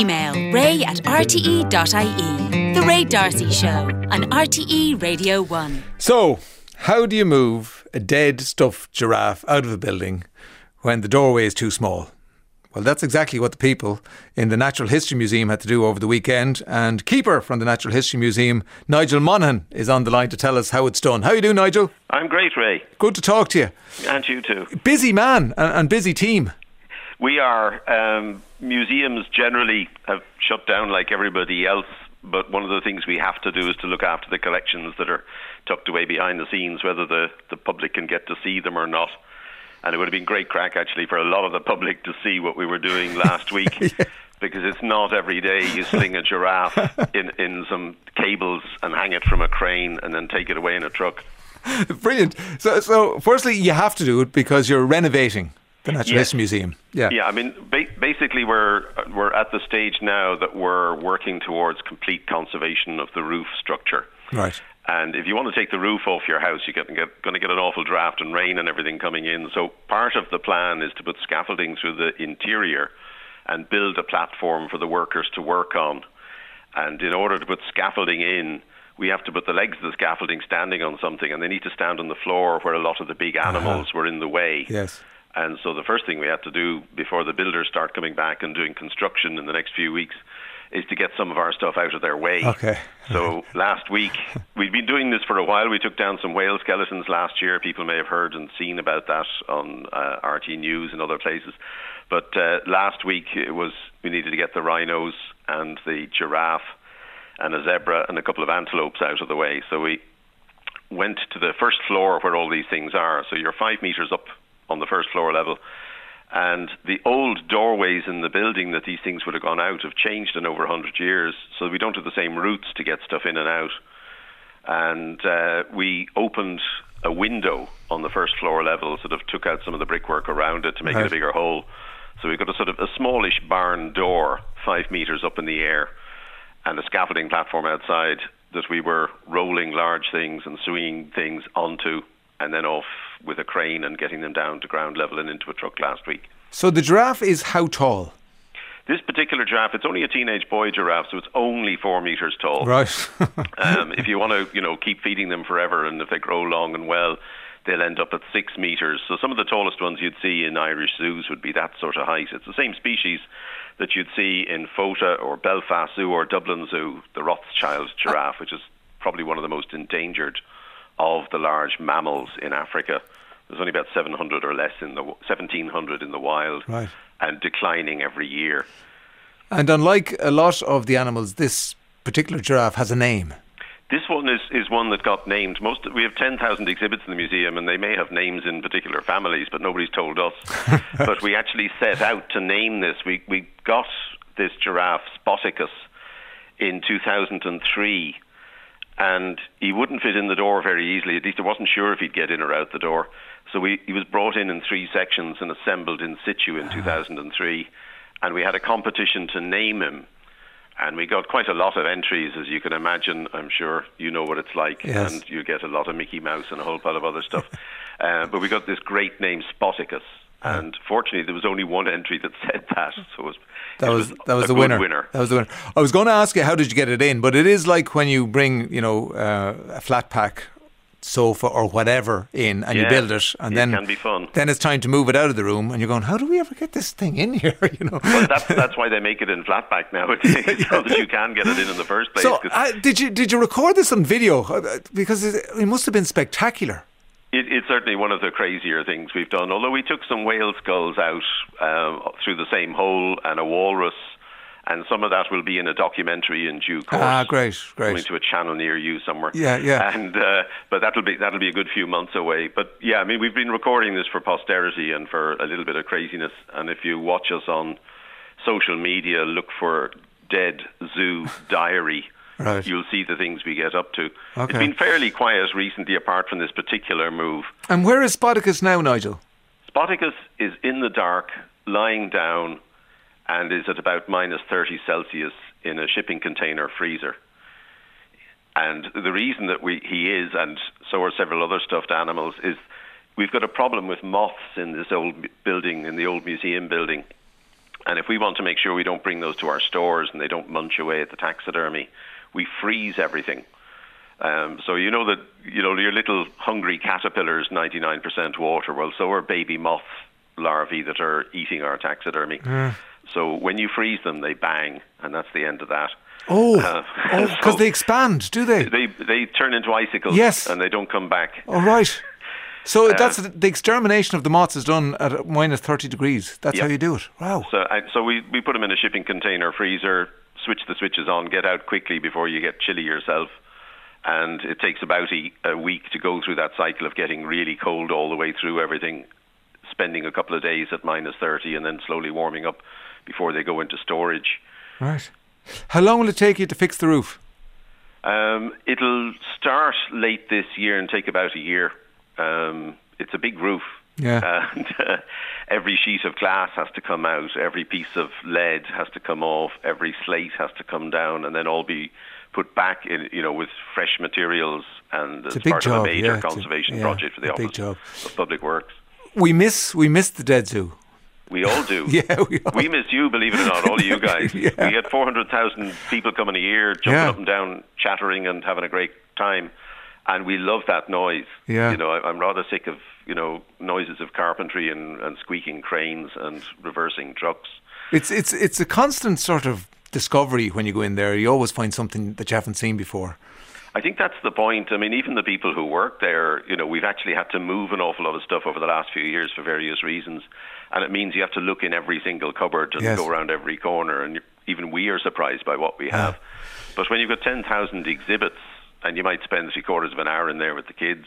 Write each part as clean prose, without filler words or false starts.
Email ray@rte.ie. The Ray D'Arcy Show on RTE Radio 1. So, how do you move a dead stuffed giraffe out of a building when the doorway is too small? Well, that's exactly what the people in the Natural History Museum had to do over the weekend. And keeper from the Natural History Museum, Nigel Monaghan, is on the line to tell us how it's done. How are you doing, Nigel? I'm great, Ray. Good to talk to you. And you too. Busy man and busy team. We are. Museums generally have shut down like everybody else, but one of the things we have to do is to look after the collections that are tucked away behind the scenes, whether the public can get to see them or not. And it would have been great crack, actually, for a lot of the public to see what we were doing last week, yeah. Because it's not every day you sling a giraffe in some cables and hang it from a crane and then take it away in a truck. Brilliant. So firstly, you have to do it because you're renovating the Natural History Museum. Yeah. I mean, basically, we're at the stage now that we're working towards complete conservation of the roof structure. Right. And if you want to take the roof off your house, you're going to get an awful draft and rain and everything coming in. So part of the plan is to put scaffolding through the interior and build a platform for the workers to work on. And in order to put scaffolding in, we have to put the legs of the scaffolding standing on something, and they need to stand on the floor where a lot of the big animals were in the way. Yes. And so the first thing we have to do before the builders start coming back and doing construction in the next few weeks is to get some of our stuff out of their way. Okay. So last week, we'd been doing this for a while. We took down some whale skeletons last year. People may have heard and seen about that on RT News and other places. But last week, we needed to get the rhinos and the giraffe and a zebra and a couple of antelopes out of the way. So we went to the first floor where all these things are. So you're 5 meters up on the first floor level. And the old doorways in the building that these things would have gone out have changed in over 100 years, so we don't have the same routes to get stuff in and out. And we opened a window on the first floor level, sort of took out some of the brickwork around it to make it a bigger hole. So we've got a sort of a smallish barn door, 5 meters up in the air, and a scaffolding platform outside that we were rolling large things and swinging things onto, and then off with a crane and getting them down to ground level and into a truck last week. So the giraffe is how tall? This particular giraffe, it's only a teenage boy giraffe, so it's only 4 meters tall. Right. If you want to, keep feeding them forever, and if they grow long and well, they'll end up at 6 meters. So some of the tallest ones you'd see in Irish zoos would be that sort of height. It's the same species that you'd see in Fota or Belfast Zoo or Dublin Zoo, the Rothschild giraffe, which is probably one of the most endangered of the large mammals in Africa. There's only about 700 or less 1,700 in the wild, right, and declining every year. And unlike a lot of the animals, this particular giraffe has a name. This one is one that got named. We have 10,000 exhibits in the museum, and they may have names in particular families, but nobody's told us. But we actually set out to name this. We got this giraffe, Spoticus, in 2003. And he wouldn't fit in the door very easily. At least I wasn't sure if he'd get in or out the door. So he was brought in 3 sections and assembled in situ in 2003. And we had a competition to name him. And we got quite a lot of entries, as you can imagine. I'm sure you know what it's like. Yes. And you get a lot of Mickey Mouse and a whole pile of other stuff. But we got this great name, Spoticus. And fortunately, there was only one entry that said that. So that was the winner. That was the winner. I was going to ask you, how did you get it in? But it is like when you bring, a flat pack sofa or whatever in, and you build it, and then it can be fun. Then it's time to move it out of the room, and you're going, how do we ever get this thing in here? Well, that's why they make it in flat pack now, so that you can get it in the first place. So, did you record this on video? Because it must have been spectacular. It's certainly one of the crazier things we've done. Although we took some whale skulls out through the same hole, and a walrus, and some of that will be in a documentary in due course. Great. Coming to a channel near you somewhere. Yeah. And but that'll be a good few months away. But yeah, I mean, we've been recording this for posterity and for a little bit of craziness. And if you watch us on social media, look for Dead Zoo Diary. Right. You'll see the things we get up to. Okay. It's been fairly quiet recently, apart from this particular move. And where is Spoticus now, Nigel? Spoticus is in the dark, lying down, and is at about minus 30 Celsius in a shipping container freezer. And the reason that he is, and so are several other stuffed animals, is we've got a problem with moths in this old building, in the old museum building. And if we want to make sure we don't bring those to our stores and they don't munch away at the taxidermy, we freeze everything. So that your little hungry caterpillars, 99% water. Well, so are baby moth larvae that are eating our taxidermy. So when you freeze them, they bang, and that's the end of that. Because they expand, do they? They turn into icicles, yes, and they don't come back. Oh, right. So that's the extermination of the moths is done at minus 30 degrees. That's how you do it. Wow. So we put them in a shipping container freezer, switch the switches on, get out quickly before you get chilly yourself. And it takes about a week to go through that cycle of getting really cold all the way through everything, spending a couple of days at minus 30 and then slowly warming up before they go into storage. Right. How long will it take you to fix the roof? It'll start late this year and take about a year. It's a big roof. Yeah. And every sheet of glass has to come out, every piece of lead has to come off, every slate has to come down, and then all be put back in, with fresh materials. And it's part of a major conservation project for the Office of Public Works. We miss the Dead Zoo. We all do. Yeah, we miss you, believe it or not, all of you guys. We get 400,000 people coming a year, jumping up and down, chattering and having a great time. And we love that noise. Yeah. I'm rather sick of, noises of carpentry and squeaking cranes and reversing trucks. It's a constant sort of discovery when you go in there. You always find something that you haven't seen before. I think that's the point. I mean, even the people who work there, we've actually had to move an awful lot of stuff over the last few years for various reasons. And it means you have to look in every single cupboard and go around every corner. And even we are surprised by what we have. But when you've got 10,000 exhibits and you might spend 3/4 of an hour in there with the kids,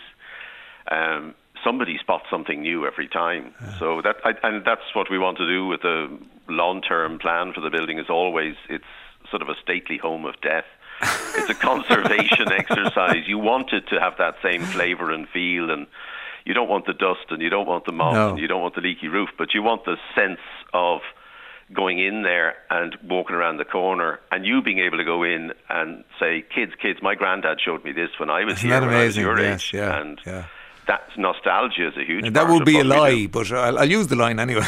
somebody spots something new every time. So that's what we want to do with the long-term plan for the building. Is always it's sort of a stately home of death. It's a conservation exercise. You want it to have that same flavour and feel, and you don't want the dust and you don't want the moth and you don't want the leaky roof, but you want the sense of going in there and walking around the corner and you being able to go in and say, kids, my granddad showed me this when I was here, when I was your age. And that nostalgia is a huge part. That would be a lie, but I'll use the line anyway.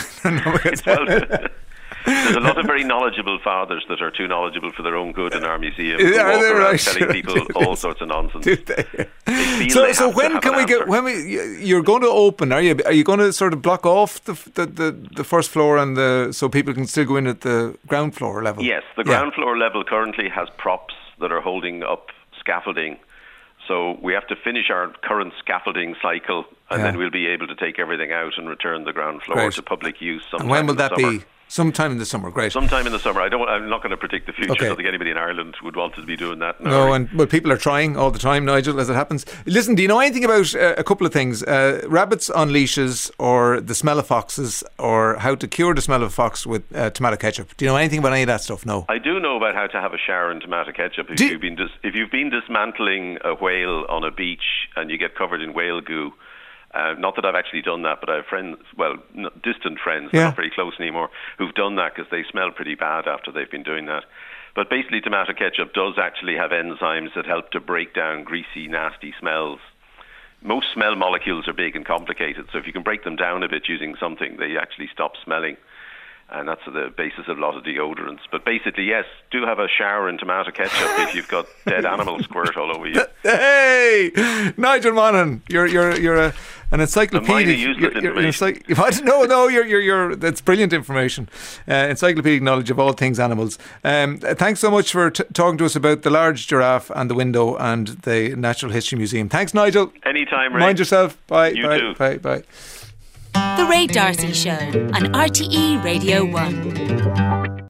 There's a lot of very knowledgeable fathers that are too knowledgeable for their own good in our museum. Are they right? Telling people all sorts of nonsense. Do they? So when can we get? You're going to open? Are you? Are you going to sort of block off the first floor and so people can still go in at the ground floor level? Yes, the ground floor level currently has props that are holding up scaffolding. So we have to finish our current scaffolding cycle, and then we'll be able to take everything out and return the ground floor to public use. And when will that be? Sometime in the summer, great. Sometime in the summer. I'm not going to predict the future. I don't think anybody in Ireland would want to be doing that. But people are trying all the time, Nigel, as it happens. Listen, do you know anything about a couple of things? Rabbits on leashes, or the smell of foxes, or how to cure the smell of a fox with tomato ketchup? Do you know anything about any of that stuff? No. I do know about how to have a shower in tomato ketchup. If you've been dismantling a whale on a beach and you get covered in whale goo. Not that I've actually done that, but I have friends, distant friends, not very close anymore, who've done that because they smell pretty bad after they've been doing that. But basically tomato ketchup does actually have enzymes that help to break down greasy, nasty smells. Most smell molecules are big and complicated, so if you can break them down a bit using something, they actually stop smelling. And that's the basis of a lot of deodorants. But basically, yes, do have a shower in tomato ketchup if you've got dead animals squirt all over you. Hey, Nigel Monaghan, you're an encyclopedic. That's brilliant information. Encyclopedic knowledge of all things animals. Thanks so much for talking to us about the large giraffe and the window and the Natural History Museum. Thanks, Nigel. Anytime, Ray. Mind yourself. Bye. You bye. too. Bye. The Ray D'Arcy Show on RTE Radio 1.